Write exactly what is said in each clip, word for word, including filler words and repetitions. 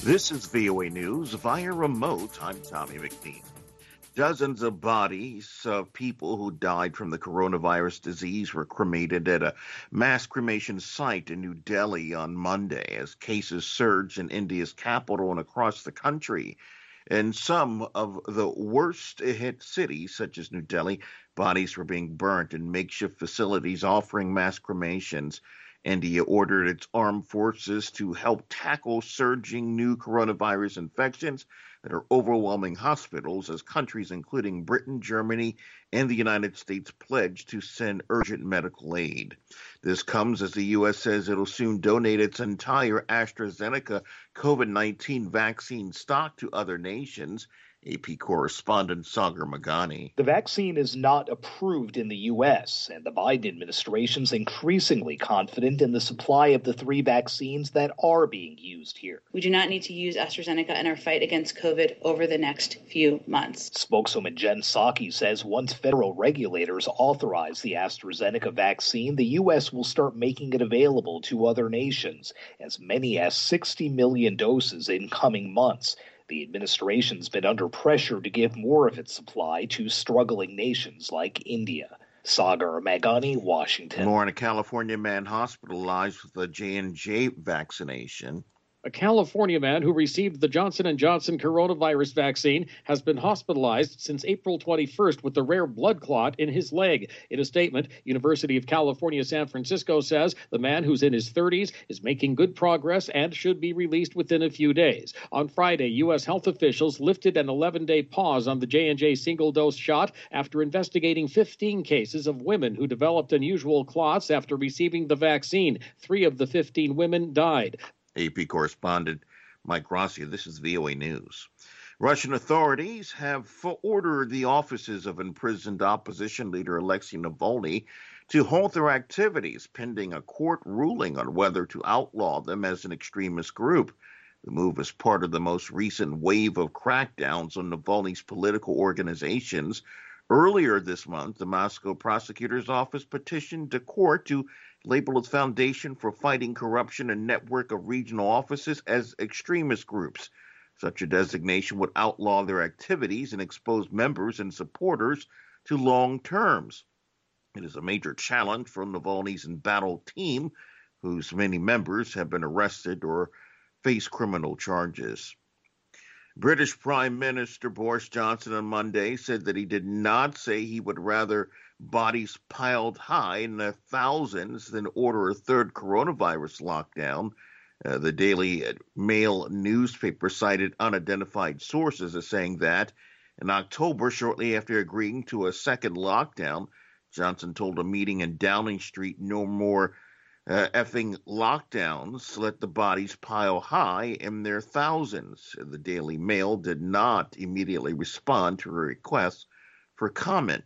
This is V O A News via remote. I'm Tommy McNeil. Dozens of bodies of people who died from the coronavirus disease were cremated at a mass cremation site in New Delhi on Monday as cases surged in India's capital and across the country. In some of the worst hit cities, such as New Delhi, bodies were being burnt in makeshift facilities offering mass cremations. India ordered its armed forces to help tackle surging new coronavirus infections that are overwhelming hospitals as countries including Britain, Germany, and the United States pledge to send urgent medical aid. This comes as the U S says it'll soon donate its entire AstraZeneca COVID nineteen vaccine stock to other nations. A P correspondent Sagar Magani. The vaccine is not approved in the U S, and the Biden administration's increasingly confident in the supply of the three vaccines that are being used here. We do not need to use AstraZeneca in our fight against COVID over the next few months. Spokeswoman Jen Psaki says once federal regulators authorize the AstraZeneca vaccine, the U S will start making it available to other nations, as many as sixty million doses in coming months. The administration's been under pressure to give more of its supply to struggling nations like India. Sagar Magani, Washington. More on a California man hospitalized with the J and J vaccination. A California man who received the Johnson and Johnson coronavirus vaccine has been hospitalized since April twenty-first with a rare blood clot in his leg. In a statement, University of California, San Francisco says the man, who's in his thirties, is making good progress and should be released within a few days. On Friday, U S health officials lifted an eleven-day pause on the J and J single-dose shot after investigating fifteen cases of women who developed unusual clots after receiving the vaccine. Three of the fifteen women died. A P correspondent Mike Rossi. This is V O A News. Russian authorities have ordered the offices of imprisoned opposition leader Alexei Navalny to halt their activities pending a court ruling on whether to outlaw them as an extremist group. The move is part of the most recent wave of crackdowns on Navalny's political organizations. Earlier this month, the Moscow prosecutor's office petitioned the court to label its Foundation for Fighting Corruption and network of regional offices as extremist groups. Such a designation would outlaw their activities and expose members and supporters to long terms. It is a major challenge for Navalny's embattled team, whose many members have been arrested or face criminal charges. British Prime Minister Boris Johnson on Monday said that he did not say he would rather bodies piled high in the thousands than order a third coronavirus lockdown. Uh, the Daily Mail newspaper cited unidentified sources as saying that in October, shortly after agreeing to a second lockdown, Johnson told a meeting in Downing Street, no more uh, effing lockdowns, let the bodies pile high in their thousands. The Daily Mail did not immediately respond to a request for comment.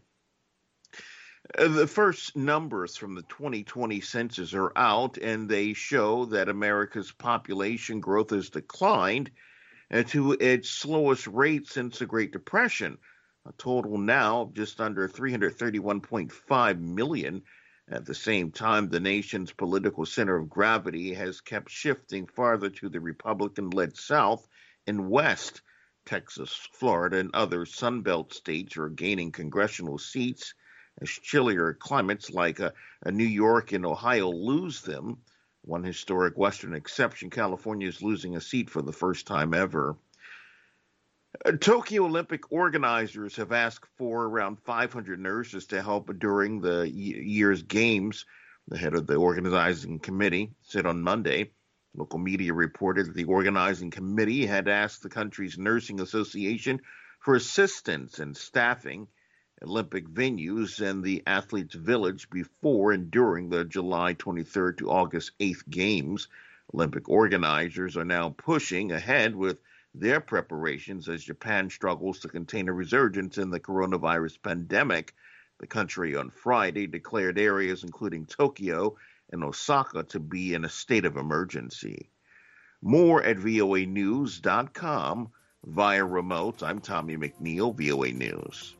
Uh, the first numbers from the twenty twenty census are out, and they show that America's population growth has declined uh, to its slowest rate since the Great Depression, a total now of just under three hundred thirty-one point five million. At the same time, the nation's political center of gravity has kept shifting farther to the Republican-led South and West. Texas, Florida, and other Sunbelt states are gaining congressional seats as chillier climates like uh, New York and Ohio lose them. One historic Western exception, California is losing a seat for the first time ever. Uh, Tokyo Olympic organizers have asked for around five hundred nurses to help during the y- year's games. The head of the organizing committee said on Monday. Local media reported that the organizing committee had asked the country's nursing association for assistance in staffing Olympic venues and the athletes' village before and during the July twenty-third to August eighth games. Olympic organizers are now pushing ahead with their preparations as Japan struggles to contain a resurgence in the coronavirus pandemic. The country on Friday declared areas including Tokyo and Osaka to be in a state of emergency. More at V O A news dot com via remote. I'm Tommy McNeil, V O A News.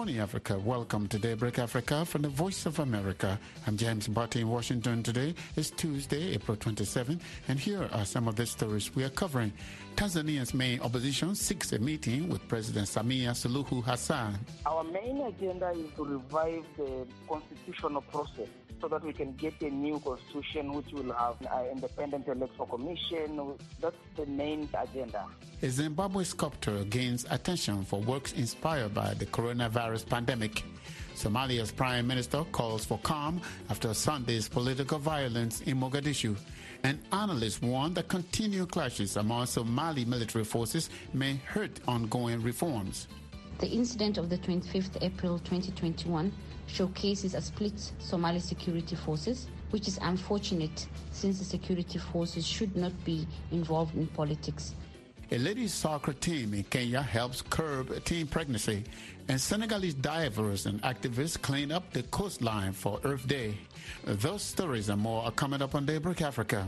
morning, Africa. Welcome to Daybreak Africa from the Voice of America. I'm James Barty in Washington. Today is Tuesday, April twenty-seventh, and here are some of the stories we are covering. Tanzania's main opposition seeks a meeting with President Samia Suluhu Hassan. Our main agenda is to revive the constitutional process so that we can get a new constitution which will have an independent electoral commission. That's the main agenda. A Zimbabwe sculptor gains attention for works inspired by the coronavirus pandemic. Somalia's prime minister calls for calm after Sunday's political violence in Mogadishu. And analysts warn that continued clashes among Somali military forces may hurt ongoing reforms. The incident of the twenty-fifth of April twenty twenty-one showcases a split Somali security forces, which is unfortunate since the security forces should not be involved in politics. A ladies soccer team in Kenya helps curb teen pregnancy, and Senegalese divers and activists clean up the coastline for Earth Day. Those stories and more are coming up on Daybreak Africa.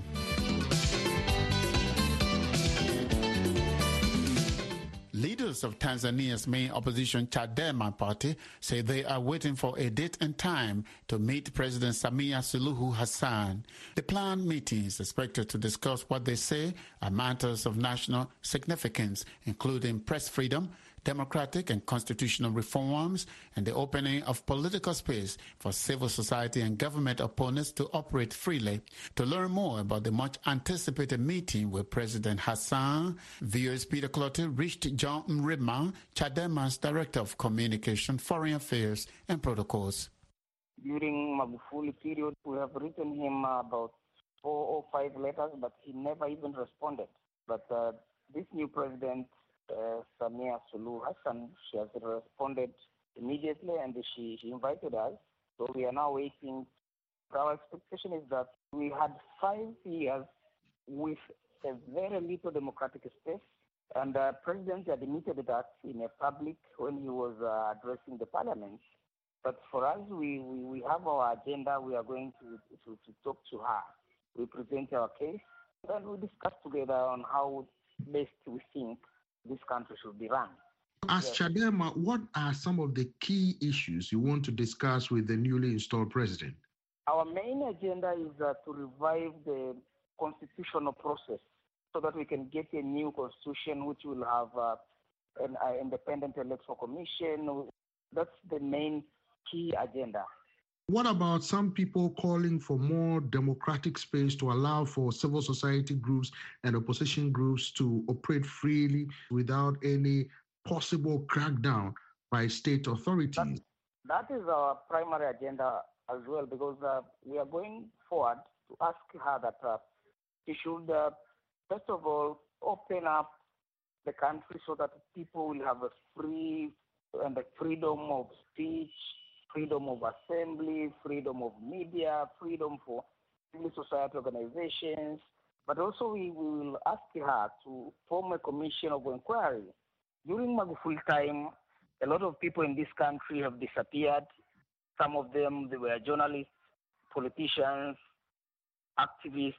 Leaders of Tanzania's main opposition Chadema party say they are waiting for a date and time to meet President Samia Suluhu Hassan. The planned meeting is expected to discuss what they say are matters of national significance, including press freedom, democratic and constitutional reforms, and the opening of political space for civil society and government opponents to operate freely. To learn more about the much-anticipated meeting with President Hassan, V O A's Peter Clottey reached John Mrema, Chadema's Director of Communication, Foreign Affairs and Protocols. During Magufuli period, we have written him about four or five letters, but he never even responded. But uh, this new president, Uh, Samia Suluhu Hassan, she has responded immediately and she, she invited us. So we are now waiting. Our expectation is that we had five years with a very little democratic space, and the uh, president admitted that in a public when he was uh, addressing the parliament. But for us, we, we, we have our agenda. We are going to, to, to talk to her. We present our case, and we discuss together on how best we think this country should be run. As Chadema, what are some of the key issues you want to discuss with the newly installed president? Our main agenda is uh, to revive the constitutional process so that we can get a new constitution which will have uh, an uh, independent electoral commission. That's the main key agenda. What about some people calling for more democratic space to allow for civil society groups and opposition groups to operate freely without any possible crackdown by state authorities? That, that is our primary agenda as well, because uh, we are going forward to ask her that uh, she should, uh, first of all, open up the country so that people will have a free and the freedom of speech, freedom of assembly, freedom of media, freedom for civil society organizations. But also we, we will ask her to form a commission of inquiry. During Magufuli time, a lot of people in this country have disappeared. Some of them, they were journalists, politicians, activists.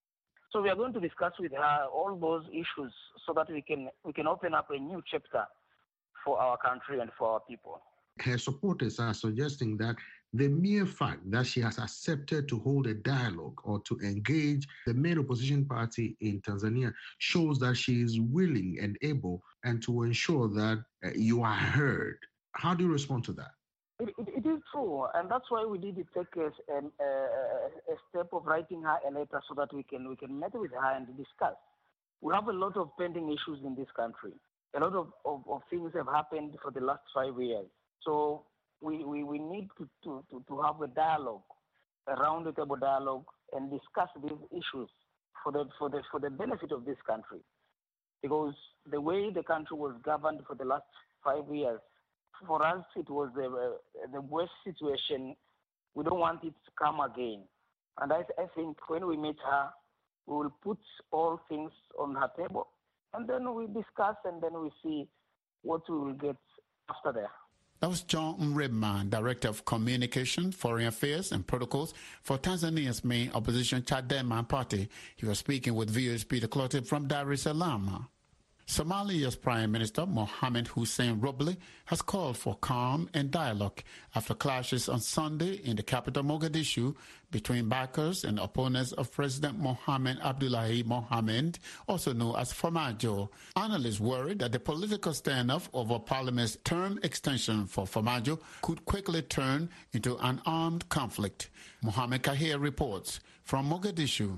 So we are going to discuss with her all those issues so that we can we can open up a new chapter for our country and for our people. Her supporters are suggesting that the mere fact that she has accepted to hold a dialogue or to engage the main opposition party in Tanzania shows that she is willing and able and to ensure that uh, you are heard. How do you respond to that? It, it, it is true, and that's why we did take a, a, a step of writing her a letter so that we can we can meet with her and discuss. We have a lot of pending issues in this country. A lot of, of, of things have happened for the last five years. So we, we, we need to, to, to, to have a dialogue, a round-the-table dialogue, and discuss these issues for the, for, the, for the benefit of this country. Because the way the country was governed for the last five years, for us it was the, the worst situation. We don't want it to come again. And I, I think when we meet her, we will put all things on her table, and then we discuss, and then we see what we will get after there. That was John Mrema, Director of Communication, Foreign Affairs and Protocols for Tanzania's main opposition Chadema party. He was speaking with V O A's Peter Clottey from Dar es Salaam. Somalia's Prime Minister Mohamed Hussein Roble has called for calm and dialogue after clashes on Sunday in the capital Mogadishu between backers and opponents of President Mohamed Abdullahi Mohamed, also known as Farmajo. Analysts worried that the political standoff over Parliament's term extension for Farmajo could quickly turn into an armed conflict. Mohamed Kahir reports from Mogadishu.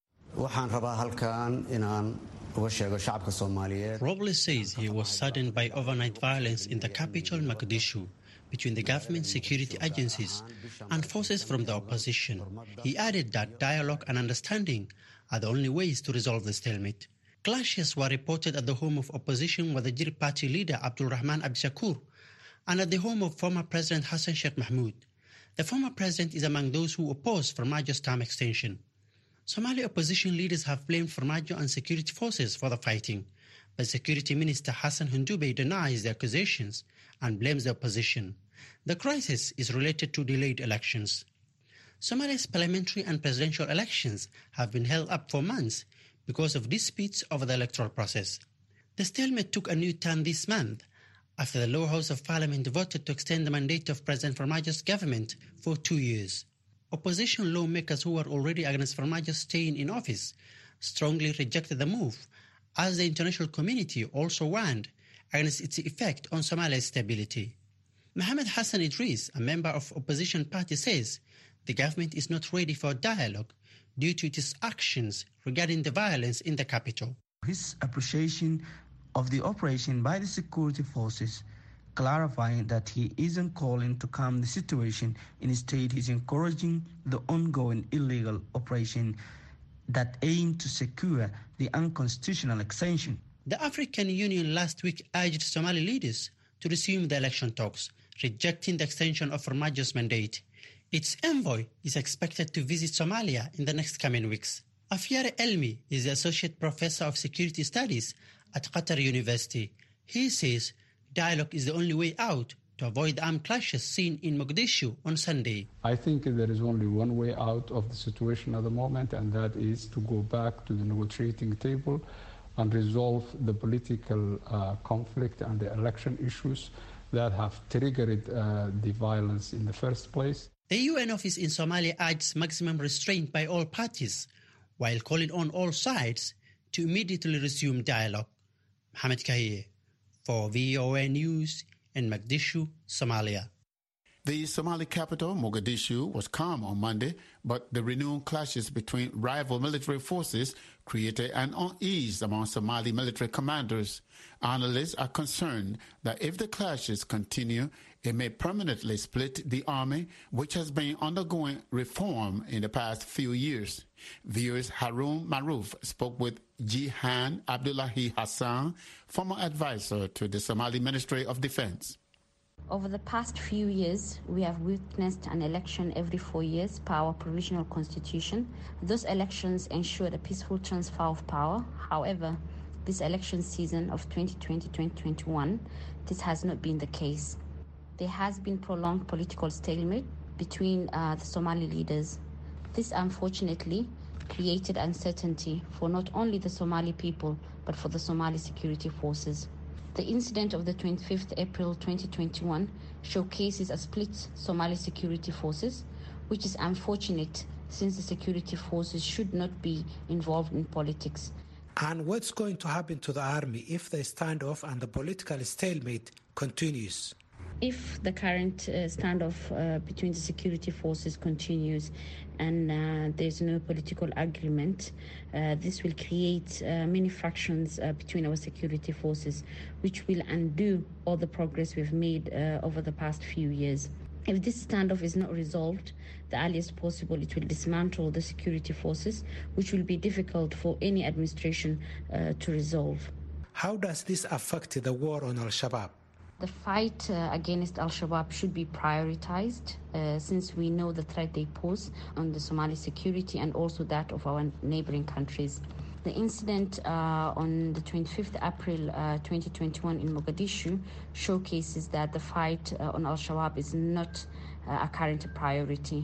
Roble says he was saddened by overnight violence in the capital Mogadishu between the government security agencies and forces from the opposition. He added that dialogue and understanding are the only ways to resolve the stalemate. Clashes were reported at the home of opposition Wadajir party leader Abdul Rahman Abdishakur and at the home of former President Hassan Sheikh Mahmoud. The former president is among those who oppose Farmajo's term extension. Somali opposition leaders have blamed Farmajo and security forces for the fighting, but Security Minister Hassan Hundube denies the accusations and blames the opposition. The crisis is related to delayed elections. Somalia's parliamentary and presidential elections have been held up for months because of disputes over the electoral process. The stalemate took a new turn this month after the lower house of parliament voted to extend the mandate of President Farmajo's government for two years. Opposition lawmakers who were already against Farmajo staying in office strongly rejected the move, as the international community also warned against its effect on Somalia's stability. Mohamed Hassan Idris, a member of opposition party, says the government is not ready for dialogue due to its actions regarding the violence in the capital. His appreciation of the operation by the security forces, clarifying that he isn't calling to calm the situation. Instead, he's encouraging the ongoing illegal operation that aim to secure the unconstitutional extension. The African Union last week urged Somali leaders to resume the election talks, rejecting the extension of Farmajo's mandate. Its envoy is expected to visit Somalia in the next coming weeks. Afiare Elmi is the Associate Professor of Security Studies at Qatar University. He says dialogue is the only way out to avoid the armed clashes seen in Mogadishu on Sunday. I think there is only one way out of the situation at the moment, and that is to go back to the negotiating table and resolve the political uh, conflict and the election issues that have triggered uh, the violence in the first place. The U N office in Somalia urges maximum restraint by all parties, while calling on all sides to immediately resume dialogue. Mohamed Kahir for V O A News in Mogadishu, Somalia. The Somali capital, Mogadishu, was calm on Monday, but the renewed clashes between rival military forces created an unease among Somali military commanders. Analysts are concerned that if the clashes continue, it may permanently split the army, which has been undergoing reform in the past few years. V O A's Harun Maruf spoke with Jihan Abdullahi Hassan, former advisor to the Somali Ministry of Defense. Over the past few years, we have witnessed an election every four years per our provisional constitution. Those elections ensured a peaceful transfer of power. However, this election season of twenty twenty to twenty twenty-one, this has not been the case. There has been prolonged political stalemate between uh, the Somali leaders. This unfortunately created uncertainty for not only the Somali people, but for the Somali security forces. The incident of the twenty-fifth of April twenty twenty-one showcases a split Somali security forces, which is unfortunate since the security forces should not be involved in politics. And what's going to happen to the army if the standoff and the political stalemate continues? If the current uh, standoff uh, between the security forces continues and uh, there's no political agreement, uh, this will create uh, many fractions uh, between our security forces, which will undo all the progress we've made uh, over the past few years. If this standoff is not resolved the earliest possible, it will dismantle the security forces, which will be difficult for any administration uh, to resolve. How does this affect the war on Al-Shabaab? The fight uh, against Al-Shabaab should be prioritized uh, since we know the threat they pose on the Somali security and also that of our neighboring countries. The incident uh, on the twenty-fifth of April uh, twenty twenty-one in Mogadishu showcases that the fight uh, on Al-Shabaab is not uh, a current priority.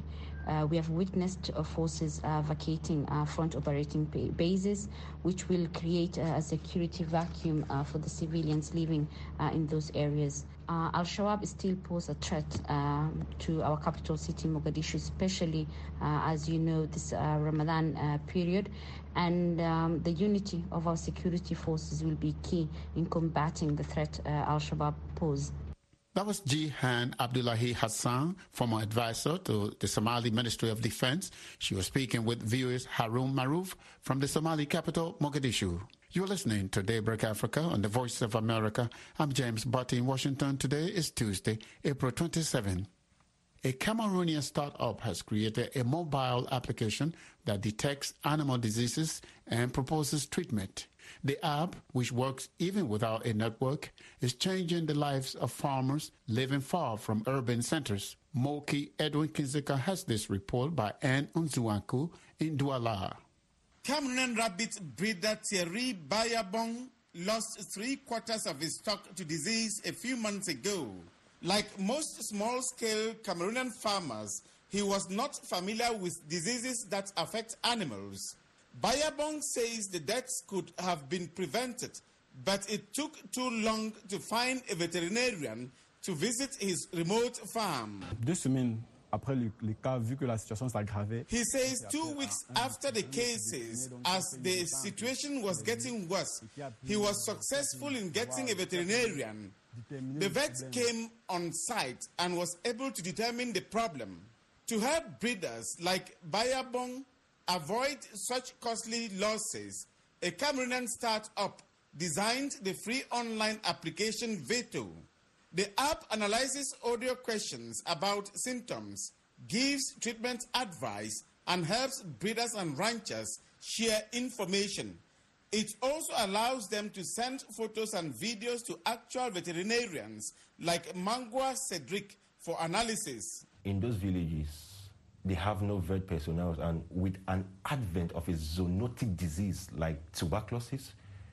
Uh, we have witnessed uh, forces uh, vacating uh, front operating ba- bases, which will create uh, a security vacuum uh, for the civilians living uh, in those areas. Uh, Al-Shabaab still pose a threat uh, to our capital city, Mogadishu, especially, uh, as you know, this uh, Ramadan uh, period. And um, the unity of our security forces will be key in combating the threat uh, Al-Shabaab pose. That was Jihan Abdullahi Hassan, former advisor to the Somali Ministry of Defense. She was speaking with viewers Harun Maruf from the Somali capital, Mogadishu. You're listening to Daybreak Africa on the Voice of America. I'm James Butty in Washington. Today is Tuesday, April twenty-seventh. A Cameroonian startup has created a mobile application that detects animal diseases and proposes treatment. The app, which works even without a network, is changing the lives of farmers living far from urban centers. Moki Edwin Kinzeka has this report by Anne Unzuanku in Douala. Cameroonian rabbit breeder Thierry Bayabong lost three quarters of his stock to disease a few months ago. Like most small-scale Cameroonian farmers, he was not familiar with diseases that affect animals. Bayabong says the deaths could have been prevented, but it took too long to find a veterinarian to visit his remote farm. Deux semaines après le cas, vu que la situation s'aggravait. He says two weeks after the cases, as the situation was getting worse, he was successful in getting a veterinarian. The vet came on site and was able to determine the problem. To help breeders like Bayabong avoid such costly losses, a Cameroonian startup designed the free online application Veto. The app analyzes audio questions about symptoms, gives treatment advice, and helps breeders and ranchers share information. It also allows them to send photos and videos to actual veterinarians like Mangwa Cedric for analysis. In those villages, they have no vet personnel, and with an advent of a zoonotic disease like tuberculosis,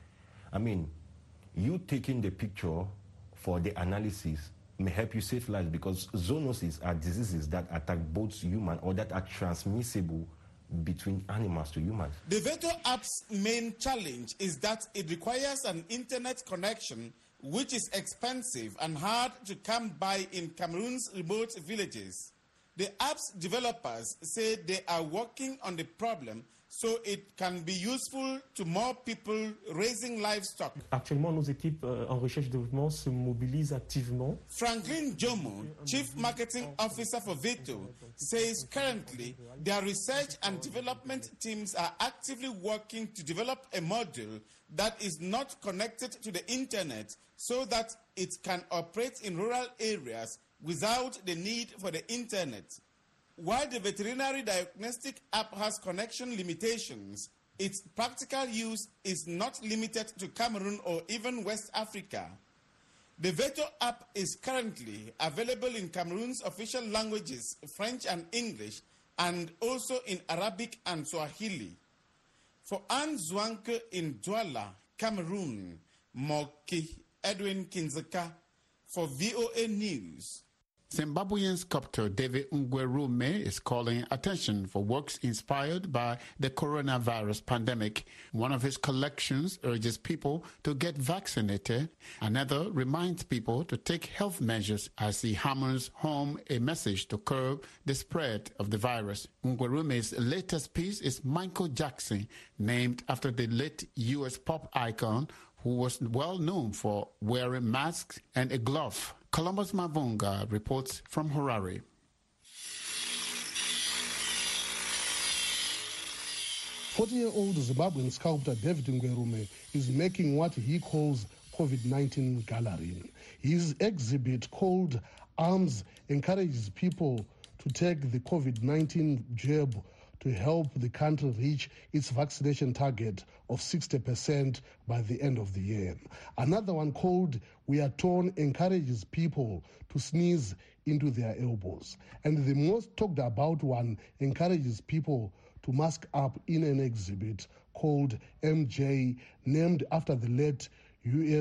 I mean, you taking the picture for the analysis may help you save lives, because zoonoses are diseases that attack both human or that are transmissible between animals to humans. The Veto app's main challenge is that it requires an internet connection, which is expensive and hard to come by in Cameroon's remote villages. The app's developers say they are working on the problem so it can be useful to more people raising livestock. Actuellement, nos équipes euh, en recherche et développement se mobilisent activement. Franklin Jomo, Chief Marketing Officer for Veto, says currently their research and development teams are actively working to develop a module that is not connected to the internet so that it can operate in rural areas without the need for the internet. While the veterinary diagnostic app has connection limitations, its practical use is not limited to Cameroon or even West Africa. The Veto app is currently available in Cameroon's official languages, French and English, and also in Arabic and Swahili. For Anne Zwanke in Douala, Cameroon, Moki Edwin Kinzeka for V O A News. Zimbabwean sculptor David Ngwerume is calling attention for works inspired by the coronavirus pandemic. One of his collections urges people to get vaccinated. Another reminds people to take health measures as he hammers home a message to curb the spread of the virus. Ngwerume's latest piece is Michael Jackson, named after the late U S pop icon who was well known for wearing masks and a glove. Columbus Mavunga reports from Harare. forty-year-old Zimbabwean sculptor David Ngwerume is making what he calls COVID nineteen gallery. His exhibit, called Arms, encourages people to take the COVID nineteen jab to help the country reach its vaccination target of sixty percent by the end of the year. Another one, called We Are Torn, encourages people to sneeze into their elbows. And the most talked about one encourages people to mask up in an exhibit called M J, named after the late U S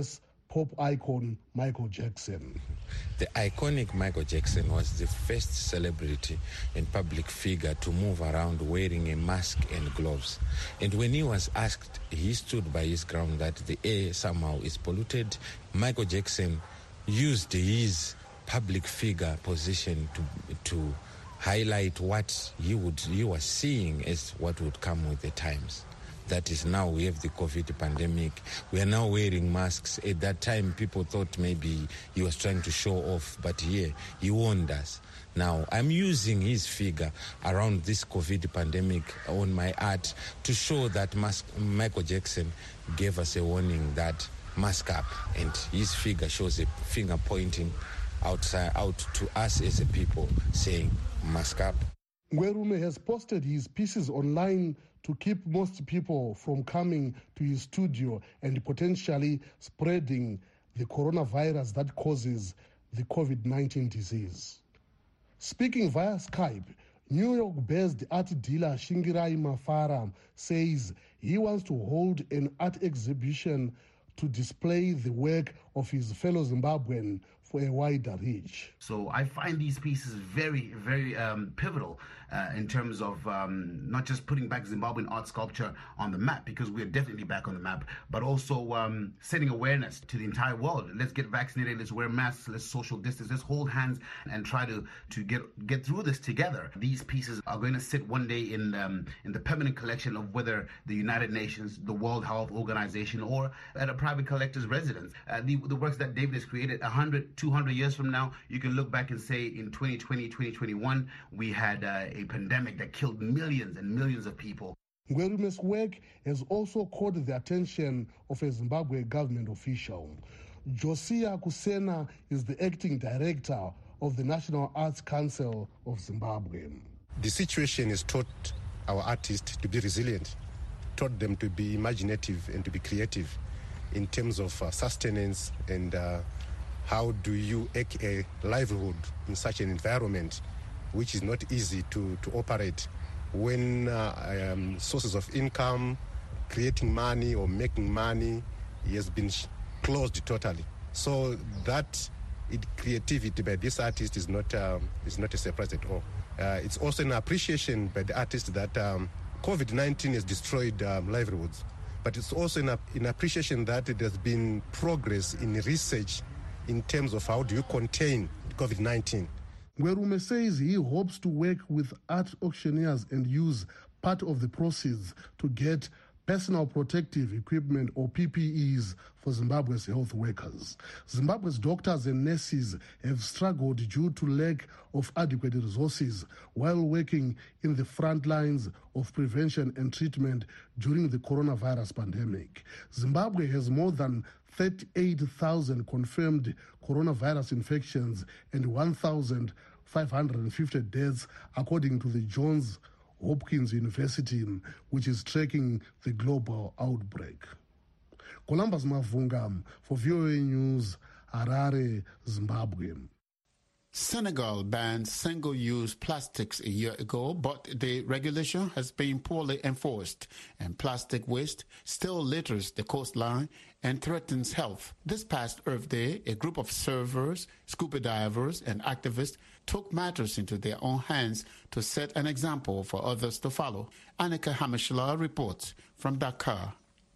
pop icon Michael Jackson. The iconic Michael Jackson was the first celebrity and public figure to move around wearing a mask and gloves. And when he was asked, he stood by his ground that the air somehow is polluted. Michael Jackson used his public figure position to to highlight what he would he was seeing as what would come with the times. That is, now we have the COVID pandemic. We are now wearing masks. At that time, people thought maybe he was trying to show off, but here, he warned us. Now, I'm using his figure around this COVID pandemic on my art to show that mask, Michael Jackson gave us a warning that mask up, and his figure shows a finger pointing outside, out to us as a people, saying, mask up. Ngwerume has posted his pieces online to keep most people from coming to his studio and potentially spreading the coronavirus that causes the COVID nineteen disease. Speaking via Skype, New York-based art dealer Shingirai Mafara says he wants to hold an art exhibition to display the work of his fellow Zimbabwean for a wider reach. So I find these pieces very, very um, pivotal uh, in terms of um, not just putting back Zimbabwean art sculpture on the map, because we are definitely back on the map, but also um, setting awareness to the entire world. Let's get vaccinated, let's wear masks, let's social distance, let's hold hands and try to, to get get through this together. These pieces are going to sit one day in, um, in the permanent collection of whether the United Nations, the World Health Organization, or at a private collector's residence. Uh, the, the works that David has created, one hundred, two hundred years from now, you can look back and say in twenty twenty, twenty twenty-one, we had uh, a pandemic that killed millions and millions of people. Ngwerume's work has also caught the attention of a Zimbabwe government official. Josiah Kusena is the acting director of the National Arts Council of Zimbabwe. The situation has taught our artists to be resilient, taught them to be imaginative and to be creative in terms of uh, sustenance and uh, how do you make a livelihood in such an environment which is not easy to, to operate when uh, um, sources of income, creating money or making money has been sh- closed totally. So that it, creativity by this artist is not, um, is not a surprise at all. Uh, it's also an appreciation by the artist that um, COVID nineteen has destroyed um, livelihoods, but it's also an, an appreciation that it has been progress in research in terms of how do you contain COVID nineteen. Ngwerume says he hopes to work with art auctioneers and use part of the proceeds to get personal protective equipment or P P Es for Zimbabwe's health workers. Zimbabwe's doctors and nurses have struggled due to lack of adequate resources while working in the front lines of prevention and treatment during the coronavirus pandemic. Zimbabwe has more than thirty-eight thousand confirmed coronavirus infections and one thousand five hundred fifty deaths, according to the Johns Hopkins University, which is tracking the global outbreak. Columbus Mavunga for V O A News, Harare, Zimbabwe. Senegal banned single-use plastics a year ago, but the regulation has been poorly enforced, and plastic waste still litters the coastline and threatens health. This past Earth Day, a group of surfers, scuba divers, and activists took matters into their own hands to set an example for others to follow. Annika Hamishla reports from Dakar.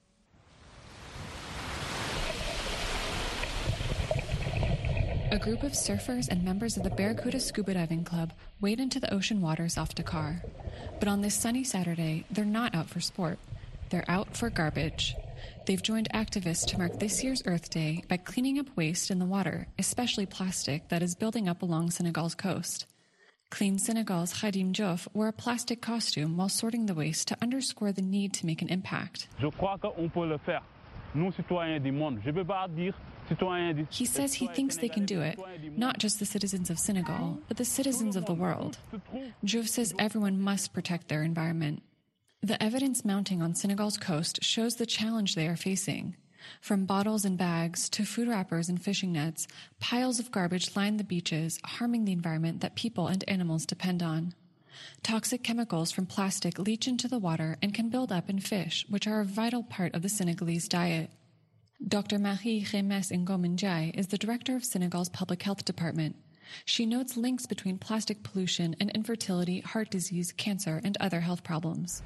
A group of surfers and members of the Barracuda Scuba Diving Club wade into the ocean waters off Dakar. But on this sunny Saturday, they're not out for sport. They're out for garbage. They've joined activists to mark this year's Earth Day by cleaning up waste in the water, especially plastic that is building up along Senegal's coast. Clean Senegal's Khadim Diouf wore a plastic costume while sorting the waste to underscore the need to make an impact. Je crois qu'on peut le faire. Nous, citoyens du monde. Je veux pas dire He says he thinks they can do it, not just the citizens of Senegal, but the citizens of the world. Diouf says everyone must protect their environment. The evidence mounting on Senegal's coast shows the challenge they are facing. From bottles and bags to food wrappers and fishing nets, piles of garbage line the beaches, harming the environment that people and animals depend on. Toxic chemicals from plastic leach into the water and can build up in fish, which are a vital part of the Senegalese diet. Doctor Marie Remes Ngomenjai is the director of Senegal's public health department. She notes links between plastic pollution and infertility, heart disease, cancer, and other health problems.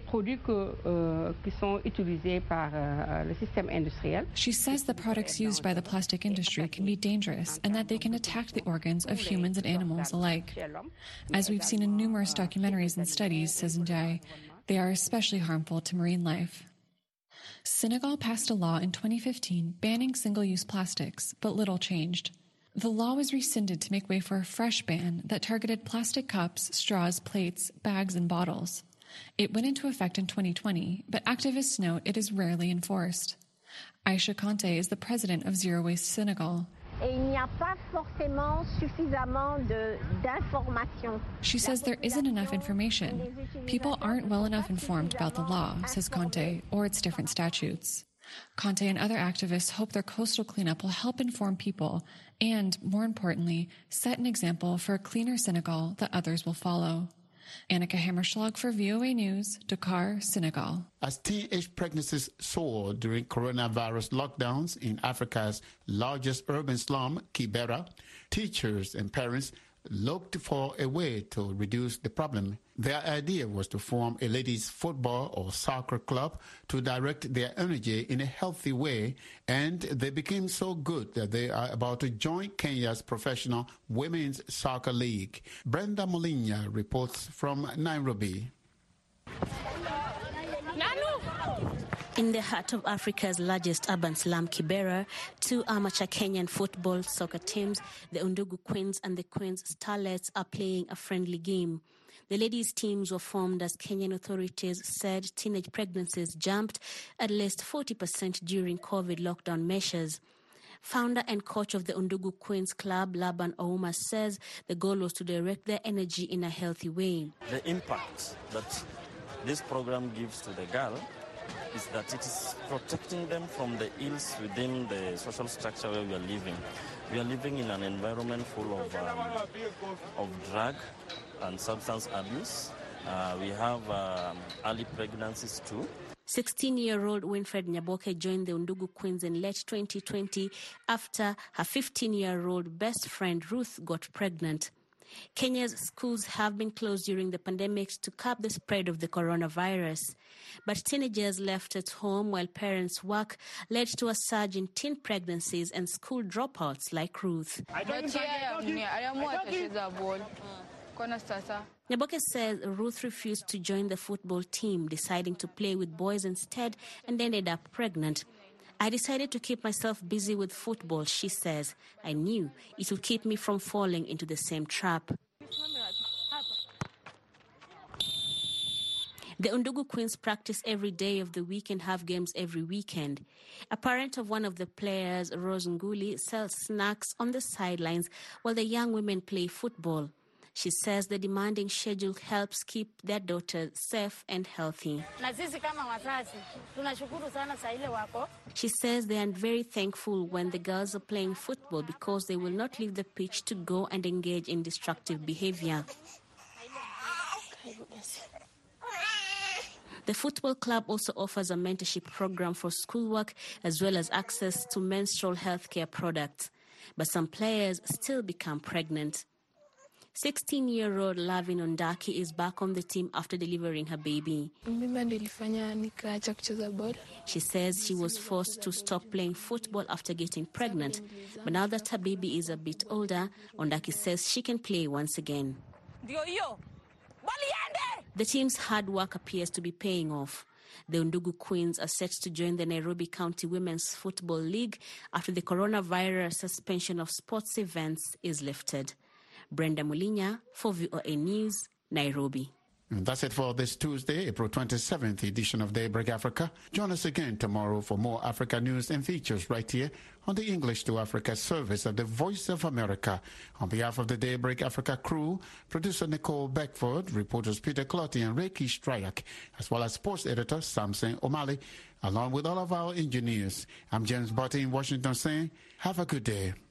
She says the products used by the plastic industry can be dangerous and that they can attack the organs of humans and animals alike. As we've seen in numerous documentaries and studies, says Njai, they are especially harmful to marine life. Senegal passed a law in twenty fifteen banning single-use plastics, but little changed. The law was rescinded to make way for a fresh ban that targeted plastic cups, straws, plates, bags, and bottles. It went into effect in twenty twenty, but activists note it is rarely enforced. Aisha Kante is the president of Zero Waste Senegal. She says there isn't enough information. People aren't well enough informed about the law, says Kante, or its different statutes. Kante and other activists hope their coastal cleanup will help inform people and, more importantly, set an example for a cleaner Senegal that others will follow. Annika Hammerschlag for V O A News, Dakar, Senegal. As teenage pregnancies soared during coronavirus lockdowns in Africa's largest urban slum, Kibera, teachers and parents looked for a way to reduce the problem. Their idea was to form a ladies' football or soccer club to direct their energy in a healthy way, and they became so good that they are about to join Kenya's professional women's soccer league. Brenda Molinya reports from Nairobi. In the heart of Africa's largest urban slum, Kibera, two amateur Kenyan football soccer teams, the Undugu Queens and the Queens Starlets, are playing a friendly game. The ladies' teams were formed as Kenyan authorities said teenage pregnancies jumped at least forty percent during COVID lockdown measures. Founder and coach of the Undugu Queens Club, Laban Ouma, says the goal was to direct their energy in a healthy way. The impact that this program gives to the girl is that it is protecting them from the ills within the social structure where we are living. We are living in an environment full of, um, of drug and substance abuse. Uh, we have um, early pregnancies too. sixteen-year-old Winfred Nyaboke joined the Undugu Queens in late twenty twenty after her fifteen-year-old best friend Ruth got pregnant. Kenya's schools have been closed during the pandemic to curb the spread of the coronavirus. But teenagers left at home while parents work led to a surge in teen pregnancies and school dropouts like Ruth. Nyaboke says Ruth refused to join the football team, deciding to play with boys instead, and ended up pregnant. I decided to keep myself busy with football, she says. I knew it would keep me from falling into the same trap. The Undugu Queens practice every day of the week and have games every weekend. A parent of one of the players, Rose Nguli, sells snacks on the sidelines while the young women play football. She says the demanding schedule helps keep their daughters safe and healthy. She says they are very thankful when the girls are playing football because they will not leave the pitch to go and engage in destructive behavior. The football club also offers a mentorship program for schoolwork as well as access to menstrual health care products. But some players still become pregnant. sixteen-year-old Lavin Ondaki is back on the team after delivering her baby. She says she was forced to stop playing football after getting pregnant. But now that her baby is a bit older, Ondaki says she can play once again. The team's hard work appears to be paying off. The Undugu Queens are set to join the Nairobi County Women's Football League after the coronavirus suspension of sports events is lifted. Brenda Molinya for V O A News, Nairobi. And that's it for this Tuesday, April twenty-seventh edition of Daybreak Africa. Join us again tomorrow for more Africa news and features right here on the English to Africa service of the Voice of America. On behalf of the Daybreak Africa crew, producer Nicole Beckford, reporters Peter Clotty and Reiki Stryak, as well as sports editor Samson O'Malley, along with all of our engineers. I'm James Barty in Washington saying, have a good day.